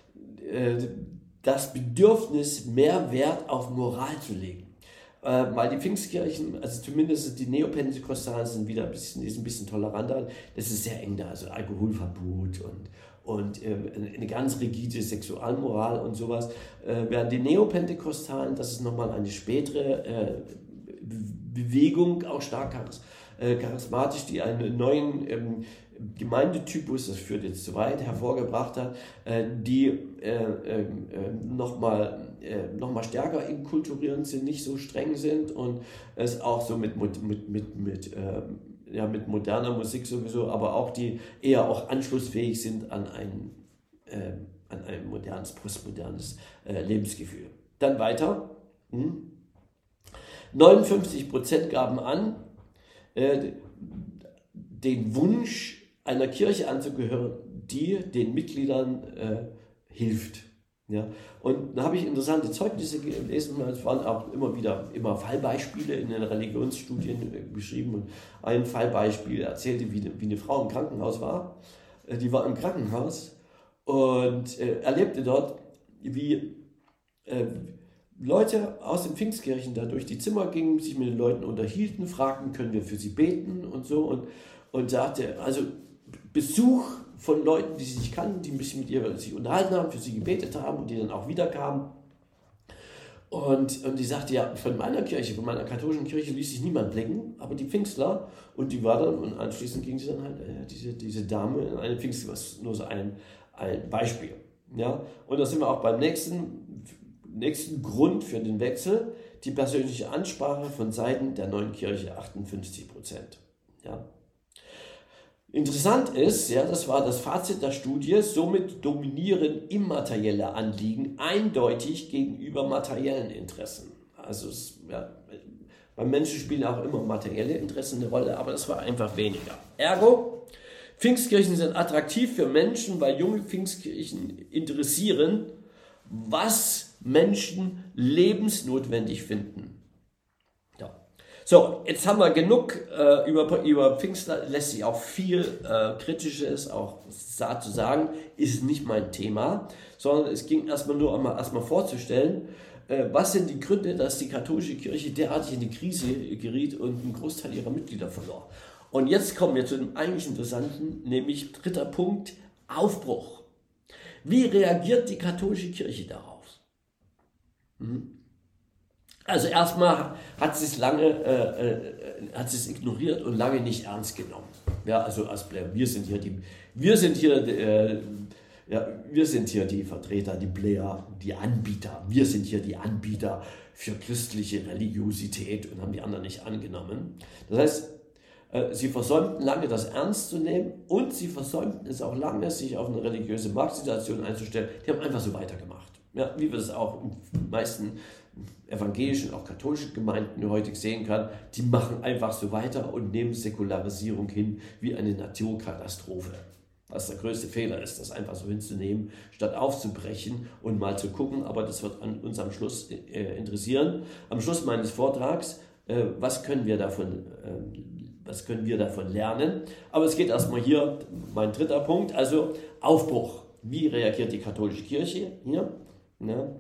das Bedürfnis, mehr Wert auf Moral zu legen. Äh, weil die Pfingstkirchen, also zumindest die Neopentekostalen sind wieder ein bisschen, ist ein bisschen toleranter, das ist sehr eng da, also Alkoholverbot und, und äh, eine ganz rigide Sexualmoral und sowas. Äh, während die Neopentekostalen, das ist nochmal eine spätere äh, Bewegung, auch stark charis äh, charismatisch, die einen neuen ähm, Gemeindetypus, das führt jetzt zu weit, hervorgebracht hat, äh, die äh, äh, nochmal äh, noch mal stärker inkulturierend sind, nicht so streng sind und es auch so mit, mit, mit, mit, mit, äh, ja, mit moderner Musik sowieso, aber auch die eher auch anschlussfähig sind an ein, äh, an ein modernes, postmodernes äh, Lebensgefühl. Dann weiter. Hm. neunundfünfzig Prozent gaben an, äh, den Wunsch, einer Kirche anzugehören, die den Mitgliedern äh, hilft. Ja? Und da habe ich interessante Zeugnisse gelesen, es waren auch immer wieder immer Fallbeispiele in den Religionsstudien äh, beschrieben. Und ein Fallbeispiel erzählte, wie, wie eine Frau im Krankenhaus war. Äh, die war im Krankenhaus und äh, erlebte dort, wie äh, Leute aus den Pfingstkirchen da durch die Zimmer gingen, sich mit den Leuten unterhielten, fragten, können wir für sie beten und so. Und, und sagte, also Besuch von Leuten, die sie nicht kannten, die ein bisschen mit ihr sich unterhalten haben, für sie gebetet haben und die dann auch wiederkamen. Und, und die sagte, ja, von meiner Kirche, von meiner katholischen Kirche ließ sich niemand blicken, aber die Pfingstler, und die war dann, und anschließend ging sie dann halt, äh, diese, diese Dame in eine Pfingstler, das ist nur so ein, ein Beispiel. Ja? Und da sind wir auch beim nächsten, nächsten Grund für den Wechsel, die persönliche Ansprache von Seiten der neuen Kirche, achtundfünfzig Prozent. Ja? Interessant ist, ja, das war das Fazit der Studie, somit dominieren immaterielle Anliegen eindeutig gegenüber materiellen Interessen. Also es, ja, beim Menschen spielen auch immer materielle Interessen eine Rolle, aber das war einfach weniger. Ergo, Pfingstkirchen sind attraktiv für Menschen, weil junge Pfingstkirchen interessieren, was Menschen lebensnotwendig finden. Ja. So, jetzt haben wir genug äh, über, über Pfingstler, lässt sich auch viel äh, Kritisches auch dazu sagen, ist nicht mein Thema, sondern es ging erstmal nur einmal erstmal vorzustellen, äh, was sind die Gründe, dass die katholische Kirche derartig in die Krise geriet und einen Großteil ihrer Mitglieder verlor. Und jetzt kommen wir zu dem eigentlich Interessanten, nämlich dritter Punkt, Aufbruch. Wie reagiert die katholische Kirche darauf? Hm? Also erstmal hat sie es lange, äh, äh, hat sie es ignoriert und lange nicht ernst genommen. Ja, also als Blair, wir sind hier die, wir sind hier, äh, ja, wir sind hier die Vertreter, die Blair, die Anbieter. Wir sind hier die Anbieter für christliche Religiosität und haben die anderen nicht angenommen. Das heißt, äh, sie versäumten lange, das ernst zu nehmen und sie versäumten es auch lange, sich auf eine religiöse Marktsituation einzustellen. Die haben einfach so weitergemacht. Ja, wie wir es auch in den meisten evangelischen, auch katholischen Gemeinden heute sehen kann, die machen einfach so weiter und nehmen Säkularisierung hin wie eine Naturkatastrophe. Was der größte Fehler ist, das einfach so hinzunehmen, statt aufzubrechen und mal zu gucken, aber das wird an uns am Schluss äh, interessieren. Am Schluss meines Vortrags, äh, was können wir davon, äh, was können wir davon lernen? Aber es geht erstmal hier, mein dritter Punkt, also Aufbruch. Wie reagiert die katholische Kirche hier? Ja.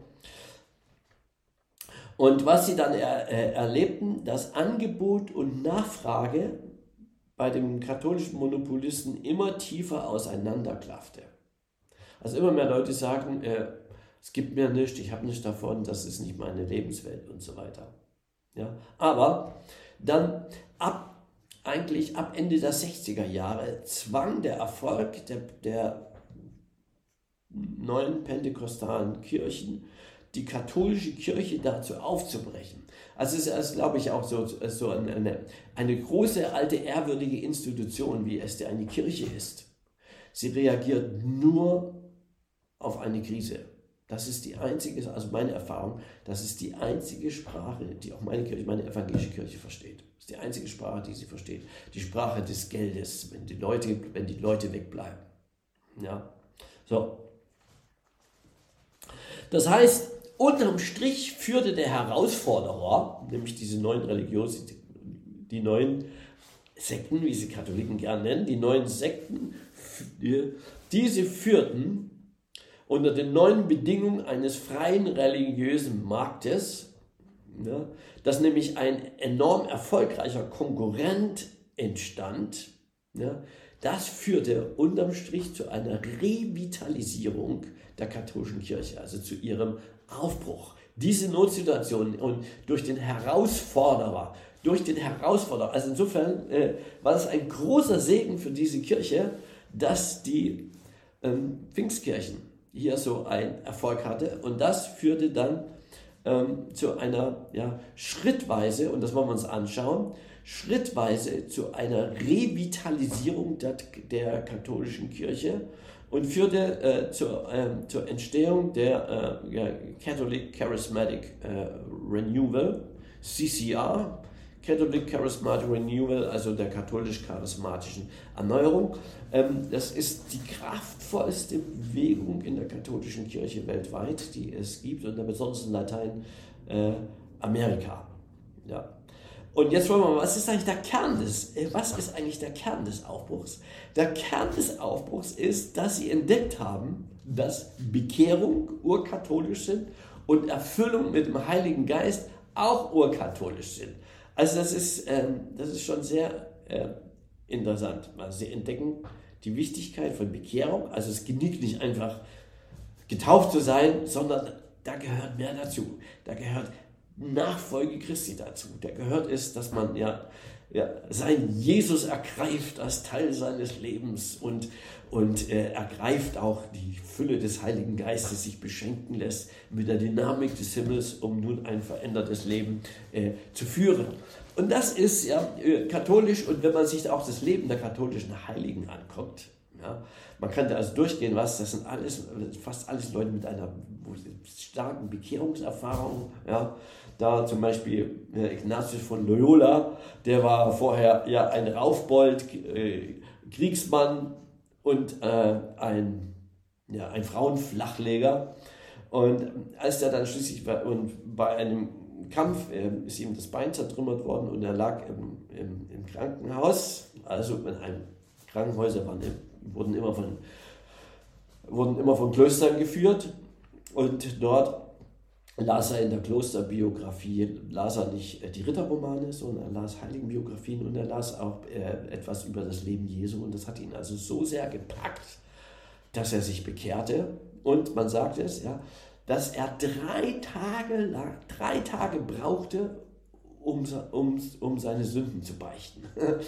Und was sie dann er, äh, erlebten, dass Angebot und Nachfrage bei dem katholischen Monopolisten immer tiefer auseinanderklaffte. Also immer mehr Leute sagen, äh, es gibt mir nichts, ich habe nichts davon, das ist nicht meine Lebenswelt und so weiter. Ja? Aber dann ab, eigentlich ab Ende der sechziger Jahre zwang der Erfolg der, der neuen pentekostalen Kirchen die katholische Kirche dazu aufzubrechen. Also es ist, glaube ich, auch so, so eine, eine große, alte, ehrwürdige Institution, wie es eine Kirche ist. Sie reagiert nur auf eine Krise. Das ist die einzige, also meine Erfahrung, das ist die einzige Sprache, die auch meine Kirche, meine evangelische Kirche versteht. Das ist die einzige Sprache, die sie versteht. Die Sprache des Geldes, wenn die Leute, wenn die Leute wegbleiben. Ja, so. Das heißt, unterm Strich führte der Herausforderer, nämlich diese neuen Religiosität, die neuen Sekten, wie sie Katholiken gerne nennen, die neuen Sekten, diese führten unter den neuen Bedingungen eines freien religiösen Marktes, ja, dass nämlich ein enorm erfolgreicher Konkurrent entstand, ja, das führte unterm Strich zu einer Revitalisierung der katholischen Kirche, also zu ihrem Aufbruch. Diese Notsituation und durch den Herausforderer, durch den Herausforderer, also insofern äh, war es ein großer Segen für diese Kirche, dass die ähm, Pfingstkirchen hier so einen Erfolg hatte und das führte dann ähm, zu einer ja, schrittweise, und das wollen wir uns anschauen, schrittweise zu einer Revitalisierung der, der katholischen Kirche und führte äh, zur, äh, zur Entstehung der äh, ja, Catholic Charismatic äh, Renewal, C C R, Catholic Charismatic Renewal, also der katholisch-charismatischen Erneuerung. Ähm, das ist die kraftvollste Bewegung in der katholischen Kirche weltweit, die es gibt, und besonders in Lateinamerika. Äh, ja. Und jetzt wollen wir mal, was ist eigentlich der Kern des, was ist eigentlich der Kern des Aufbruchs? Der Kern des Aufbruchs ist, dass sie entdeckt haben, dass Bekehrung urkatholisch sind und Erfüllung mit dem Heiligen Geist auch urkatholisch sind. Also das ist, ähm, das ist schon sehr äh, interessant. Also sie entdecken die Wichtigkeit von Bekehrung. Also es genügt nicht einfach getauft zu sein, sondern da gehört mehr dazu. Da gehört Nachfolge Christi dazu. Da gehört es, dass man ja, ja seinen Jesus ergreift als Teil seines Lebens und, und äh, ergreift auch die Fülle des Heiligen Geistes, sich beschenken lässt mit der Dynamik des Himmels, um nun ein verändertes Leben äh, zu führen. Und das ist ja äh, katholisch, und wenn man sich auch das Leben der katholischen Heiligen anguckt, ja, man kann da also durchgehen, was, das sind alles, fast alles Leute mit einer starken Bekehrungserfahrung, ja. Da zum Beispiel äh, Ignatius von Loyola, der war vorher ja ein Raufbold, äh, Kriegsmann und äh, ein, ja, ein Frauenflachleger. Und als der dann schließlich bei, und bei einem Kampf äh, ist ihm das Bein zertrümmert worden und er lag im, im, im Krankenhaus. Also in einem Krankenhäuser waren, wurden, immer von, wurden immer von Klöstern geführt und dort las er in der Klosterbiografie, las er nicht die Ritterromane, sondern er las Heiligenbiografien und er las auch äh, etwas über das Leben Jesu und das hat ihn also so sehr gepackt, dass er sich bekehrte und man sagt es, ja, dass er drei Tage lang, drei Tage brauchte, um, um, um seine Sünden zu beichten.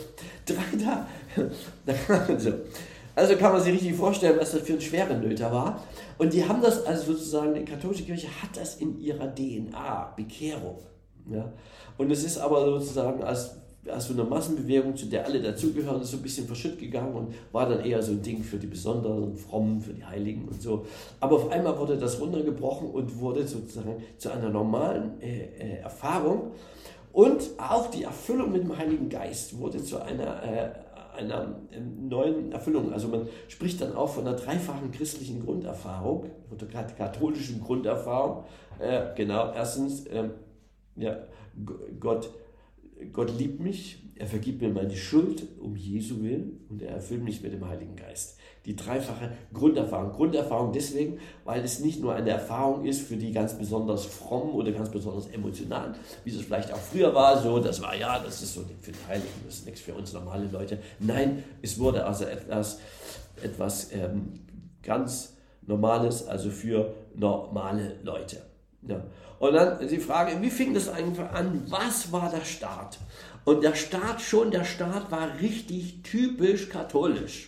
drei Tage. Also kann man sich richtig vorstellen, was das für ein schwerer Nöter war. Und die haben das, also sozusagen, die katholische Kirche hat das in ihrer D N A, Bekehrung. Ja? Und es ist aber sozusagen als, als so eine Massenbewegung, zu der alle dazugehören, ist so ein bisschen verschütt gegangen und war dann eher so ein Ding für die Besonderen, Frommen, für die Heiligen und so. Aber auf einmal wurde das runtergebrochen und wurde sozusagen zu einer normalen äh, äh, Erfahrung. Und auch die Erfüllung mit dem Heiligen Geist wurde zu einer äh, einer neuen Erfüllung. Also man spricht dann auch von einer dreifachen christlichen Grunderfahrung, oder katholischen Grunderfahrung. Äh, genau, erstens, ähm, ja, Gott, Gott liebt mich, er vergibt mir meine Schuld um Jesu Willen und er erfüllt mich mit dem Heiligen Geist. Die dreifache Grunderfahrung. Grunderfahrung deswegen, weil es nicht nur eine Erfahrung ist für die ganz besonders frommen oder ganz besonders emotionalen, wie es vielleicht auch früher war, so, das war ja, das ist so für die Heiligen, das ist nichts für uns normale Leute. Nein, es wurde also etwas, etwas ähm, ganz Normales, also für normale Leute. Ja. Und dann die Frage, wie fing das eigentlich an? Was war der Start? Und der Start schon, der Start war richtig typisch katholisch.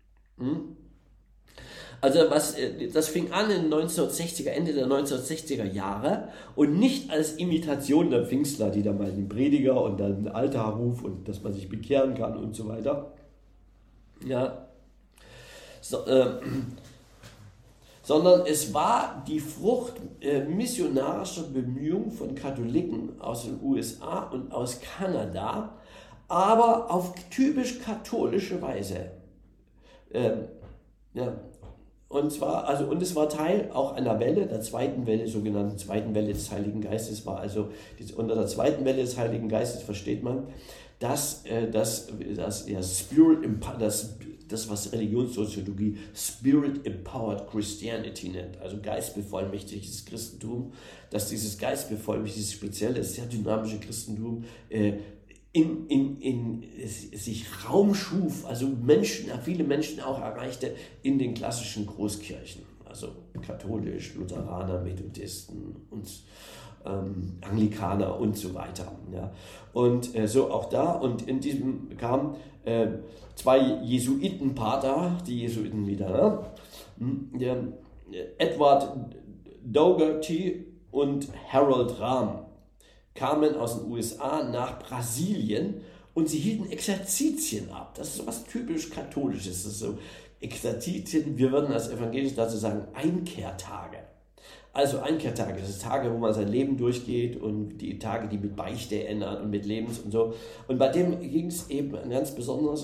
Also was, das fing an in neunzehnhundertsechziger, Ende der neunzehnhundertsechziger Jahre und nicht als Imitation der Pfingstler, die da mal den Prediger und dann den Altarruf und dass man sich bekehren kann und so weiter. Ja. So, äh, sondern es war die Frucht äh, missionarischer Bemühungen von Katholiken aus den U S A und aus Kanada, aber auf typisch katholische Weise. Ähm, ja. Und zwar, also, und es war Teil auch einer Welle, der zweiten Welle, sogenannten zweiten Welle des Heiligen Geistes war. Also die, unter der zweiten Welle des Heiligen Geistes versteht man, dass äh, das, das, ja, Spirit, das, das, was Religionssoziologie Spirit Empowered Christianity nennt, also geistbevollmächtigtes Christentum, dass dieses geistbevollmächtigte, spezielle, sehr dynamische Christentum äh, In, in, in sich Raum schuf, also Menschen, viele Menschen auch erreichte in den klassischen Großkirchen, also katholisch, Lutheraner, Methodisten und ähm, Anglikaner und so weiter. Ja. Und äh, so auch da, und in diesem kamen äh, zwei Jesuitenpater, die Jesuiten wieder, ne? Der, Edward Dougherty und Harold Rahm, kamen aus den U S A nach Brasilien und sie hielten Exerzitien ab. Das ist so was typisch Katholisches. Das ist so Exerzitien, wir würden als evangelisch dazu sagen Einkehrtage. Also Einkehrtage, das sind Tage, wo man sein Leben durchgeht und die Tage, die mit Beichte ändern und mit Lebens und so. Und bei dem ging es eben in ganz besonderer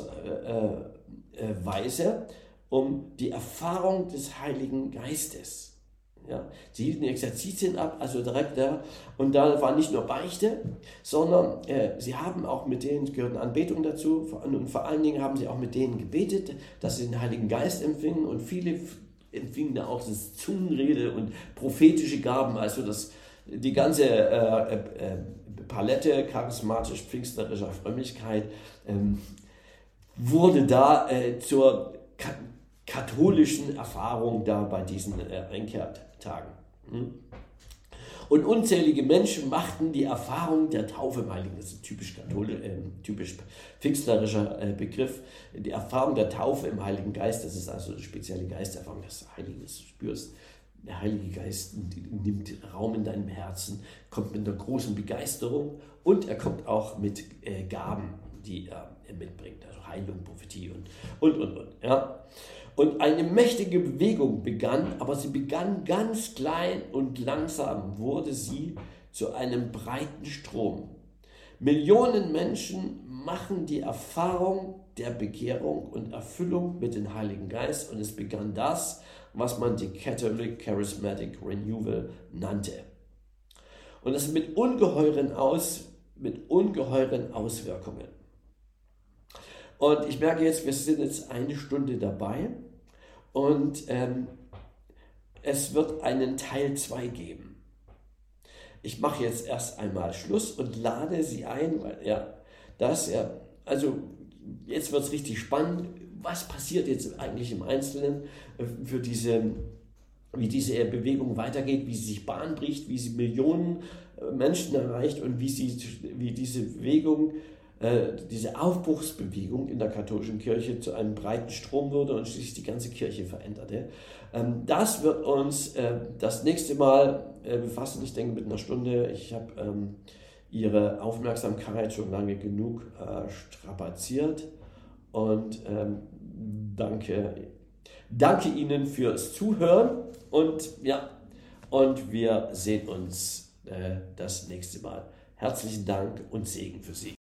äh, äh, Weise um die Erfahrung des Heiligen Geistes. Ja, sie hielten Exerzitien ab, also direkt da, und da war nicht nur Beichte, sondern äh, sie haben auch mit denen, gehörten Anbetung dazu, und vor allen Dingen haben sie auch mit denen gebetet, dass sie den Heiligen Geist empfingen, und viele empfingen da auch das Zungenrede und prophetische Gaben, also das, die ganze äh, äh, Palette charismatisch-pfingstlerischer Frömmigkeit ähm, wurde da äh, zur Ka- katholischen Erfahrung da bei diesen äh, Einkehrtagen. Hm? Und unzählige Menschen machten die Erfahrung der Taufe im Heiligen, das ist ein typisch katholisch, äh, typisch pfingstlerischer äh, Begriff, die Erfahrung der Taufe im Heiligen Geist, das ist also eine spezielle Geisterfahrung, dass du Heiliges spürst. Der Heilige Geist nimmt Raum in deinem Herzen, kommt mit einer großen Begeisterung und er kommt auch mit äh, Gaben, die er mitbringt, also Heilung, Prophetie und, und, und, und. Ja. Und eine mächtige Bewegung begann, aber sie begann ganz klein und langsam wurde sie zu einem breiten Strom. Millionen Menschen machen die Erfahrung der Bekehrung und Erfüllung mit dem Heiligen Geist und es begann das, was man die Catholic Charismatic Renewal nannte. Und das mit ungeheuren, Aus, mit ungeheuren Auswirkungen. Und ich merke jetzt, wir sind jetzt eine Stunde dabei und ähm, es wird einen Teil zwei geben. Ich mache jetzt erst einmal Schluss und lade Sie ein, weil ja, das ja, also jetzt wird es richtig spannend. Was passiert jetzt eigentlich im Einzelnen für diese, wie diese Bewegung weitergeht, wie sie sich Bahn bricht, wie sie Millionen Menschen erreicht und wie, sie, wie diese Bewegung, äh, diese Aufbruchsbewegung in der katholischen Kirche zu einem breiten Strom wurde und schließlich die ganze Kirche veränderte. Ähm, das wird uns äh, das nächste Mal äh, befassen, ich denke mit einer Stunde. Ich habe ähm, Ihre Aufmerksamkeit schon lange genug äh, strapaziert und ähm, danke, danke Ihnen fürs Zuhören und ja, und wir sehen uns äh, das nächste Mal. Herzlichen Dank und Segen für Sie.